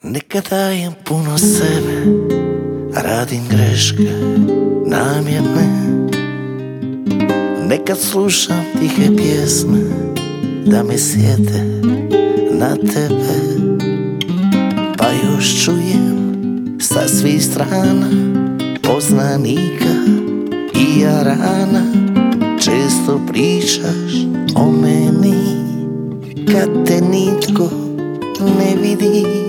Nekad dajem puno sebe, radim greške namjerne. Nekad slušam tihe pjesme da me sjete na tebe. Pa još čujem sa svih strana poznanika i jarana. Često pričaš o meni kad te nitko ne vidi.